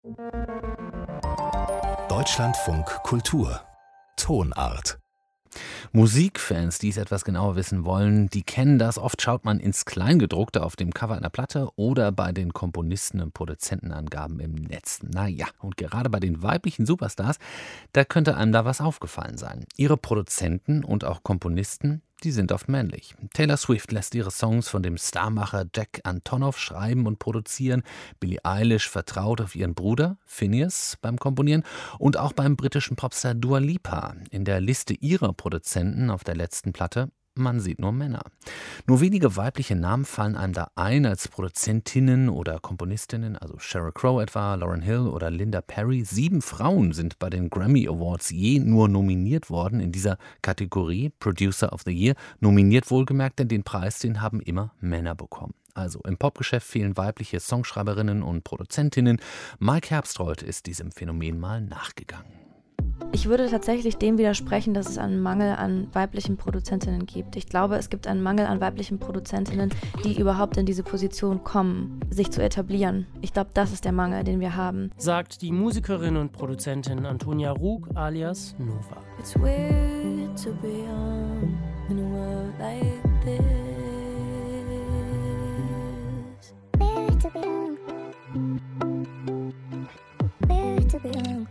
Deutschlandfunk Kultur Tonart. Musikfans, die es etwas genauer wissen wollen, die kennen das. Oft schaut man ins Kleingedruckte auf dem Cover einer Platte oder bei den Komponisten- und Produzentenangaben im Netz. Naja, und gerade bei den weiblichen Superstars, da könnte einem da was aufgefallen sein. Ihre Produzenten und auch Komponisten, die sind oft männlich. Taylor Swift lässt ihre Songs von dem Starmacher Jack Antonoff schreiben und produzieren. Billie Eilish vertraut auf ihren Bruder Phineas beim Komponieren und auch beim britischen Popstar Dua Lipa. In der Liste ihrer Produzenten auf der letzten Platte, man sieht nur Männer. Nur wenige weibliche Namen fallen einem da ein als Produzentinnen oder Komponistinnen, also Sheryl Crow etwa, Lauryn Hill oder Linda Perry. 7 Frauen sind bei den Grammy Awards je nur nominiert worden in dieser Kategorie Producer of the Year. Nominiert wohlgemerkt, denn den Preis, den haben immer Männer bekommen. Also im Popgeschäft fehlen weibliche Songschreiberinnen und Produzentinnen. Mike Herbstrold ist diesem Phänomen mal nachgegangen. Ich würde tatsächlich dem widersprechen, dass es einen Mangel an weiblichen Produzentinnen gibt. Ich glaube, es gibt einen Mangel an weiblichen Produzentinnen, die überhaupt in diese Position kommen, sich zu etablieren. Ich glaube, das ist der Mangel, den wir haben. Sagt die Musikerin und Produzentin Antonia Rug alias Nova. It's weird to be young in a world like this. Weird to be young. Weird to be young.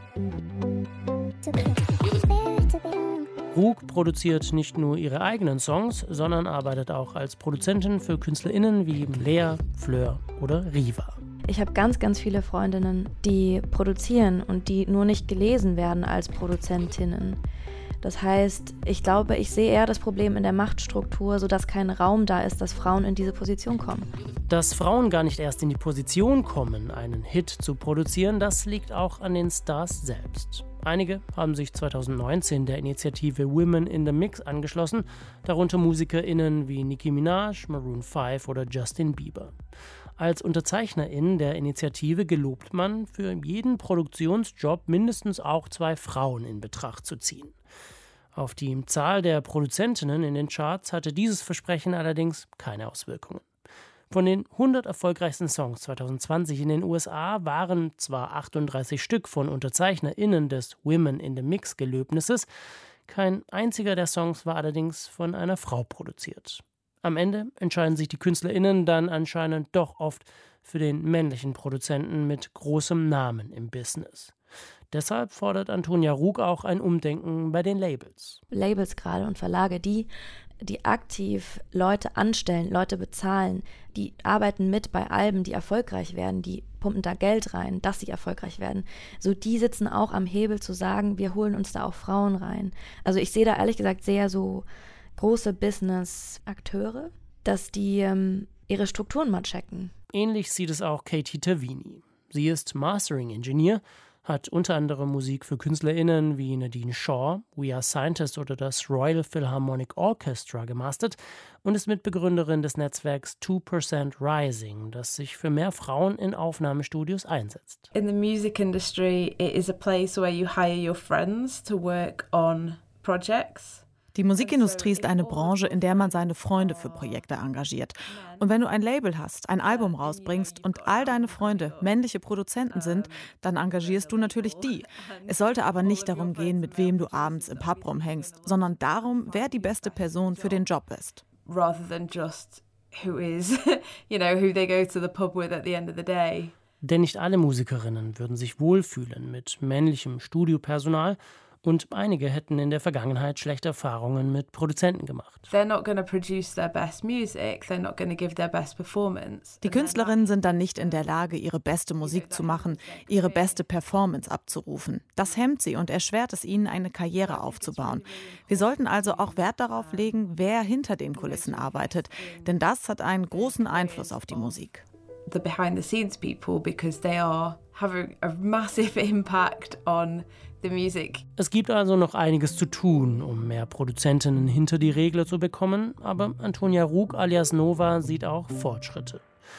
Rug produziert nicht nur ihre eigenen Songs, sondern arbeitet auch als Produzentin für KünstlerInnen wie Lea, Fleur oder Riva. Ich habe ganz, ganz viele Freundinnen, die produzieren und die nur nicht gelesen werden als Produzentinnen. Das heißt, ich glaube, ich sehe eher das Problem in der Machtstruktur, sodass kein Raum da ist, dass Frauen in diese Position kommen. Dass Frauen gar nicht erst in die Position kommen, einen Hit zu produzieren, das liegt auch an den Stars selbst. Einige haben sich 2019 der Initiative Women in the Mix angeschlossen, darunter MusikerInnen wie Nicki Minaj, Maroon 5 oder Justin Bieber. Als UnterzeichnerInnen der Initiative gelobt man, für jeden Produktionsjob mindestens auch 2 Frauen in Betracht zu ziehen. Auf die Zahl der Produzentinnen in den Charts hatte dieses Versprechen allerdings keine Auswirkungen. Von den 100 erfolgreichsten Songs 2020 in den USA waren zwar 38 Stück von UnterzeichnerInnen des Women in the Mix-Gelöbnisses, kein einziger der Songs war allerdings von einer Frau produziert. Am Ende entscheiden sich die KünstlerInnen dann anscheinend doch oft für den männlichen Produzenten mit großem Namen im Business. Deshalb fordert Antonia Rug auch ein Umdenken bei den Labels. Labels gerade und Verlage, die aktiv Leute anstellen, Leute bezahlen, die arbeiten mit bei Alben, die erfolgreich werden, die pumpen da Geld rein, dass sie erfolgreich werden. So, die sitzen auch am Hebel zu sagen, wir holen uns da auch Frauen rein. Also ich sehe da ehrlich gesagt sehr so große Business-Akteure, dass die ihre Strukturen mal checken. Ähnlich sieht es auch Katie Tavini. Sie ist Mastering-Engineer, hat unter anderem Musik für KünstlerInnen wie Nadine Shaw, We Are Scientists oder das Royal Philharmonic Orchestra gemastert und ist Mitbegründerin des Netzwerks 2% Rising, das sich für mehr Frauen in Aufnahmestudios einsetzt. In the music industry, it is a place where you hire your friends to work on projects. Die Musikindustrie ist eine Branche, in der man seine Freunde für Projekte engagiert. Und wenn du ein Label hast, ein Album rausbringst und all deine Freunde männliche Produzenten sind, dann engagierst du natürlich die. Es sollte aber nicht darum gehen, mit wem du abends im Pub rumhängst, sondern darum, wer die beste Person für den Job ist. Rather than just who is, who they go to the pub with at the end of the day. Denn nicht alle Musikerinnen würden sich wohlfühlen mit männlichem Studiopersonal. Und einige hätten in der Vergangenheit schlechte Erfahrungen mit Produzenten gemacht. They're not going to produce their best music, they're not going to give their best performance. Die Künstlerinnen sind dann nicht in der Lage, ihre beste Musik zu machen, ihre beste Performance abzurufen. Das hemmt sie und erschwert es ihnen, eine Karriere aufzubauen. Wir sollten also auch Wert darauf legen, wer hinter den Kulissen arbeitet, denn das hat einen großen Einfluss auf die Musik. The behind the scenes people, because they have a massive impact on the music. Es gibt also noch einiges zu tun, um mehr Produzentinnen hinter die Regler zu bekommen, aber Antonia Rug alias Nova sieht auch Fortschritte.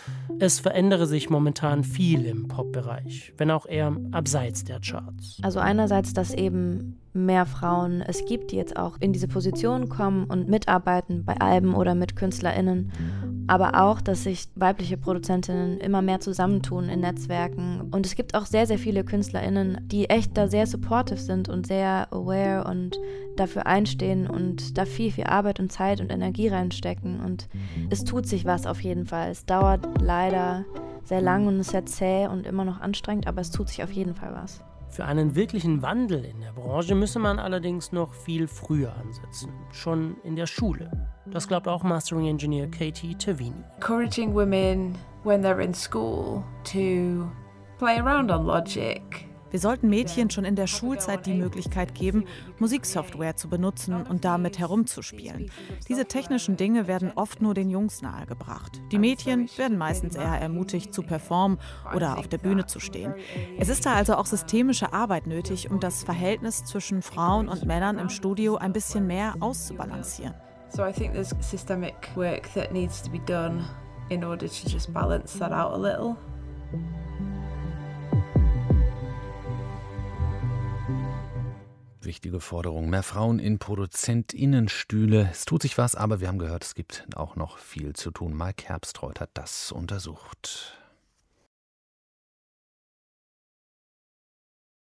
Es verändere sich momentan viel im Pop-Bereich, wenn auch eher abseits der Charts. Also einerseits, dass eben mehr Frauen es gibt, die jetzt auch in diese Position kommen und mitarbeiten bei Alben oder mit KünstlerInnen. aber auch, dass sich weibliche Produzentinnen immer mehr zusammentun in Netzwerken. Und es gibt auch sehr, sehr viele KünstlerInnen, die echt da sehr supportive sind und sehr aware und dafür einstehen und da viel, viel Arbeit und Zeit und Energie reinstecken. Und es tut sich was auf jeden Fall. Es dauert leider sehr lang und ist sehr zäh und immer noch anstrengend, aber es tut sich auf jeden Fall was. Für einen wirklichen Wandel in der Branche müsse man allerdings noch viel früher ansetzen, schon in der Schule. Das glaubt auch Mastering Engineer Katie Tavini. Encouraging women when they're in school to play around on Logic. Wir sollten Mädchen schon in der Schulzeit die Möglichkeit geben, Musiksoftware zu benutzen und damit herumzuspielen. Diese technischen Dinge werden oft nur den Jungs nahegebracht. Die Mädchen werden meistens eher ermutigt, zu performen oder auf der Bühne zu stehen. Es ist da also auch systemische Arbeit nötig, um das Verhältnis zwischen Frauen und Männern im Studio ein bisschen mehr auszubalancieren. So I think there's systemic work that needs to be done in order to just balance that out a little. Wichtige Forderung. Mehr Frauen in ProduzentInnenstühle. Es tut sich was, aber wir haben gehört, es gibt auch noch viel zu tun. Mike Herbstreuth hat das untersucht.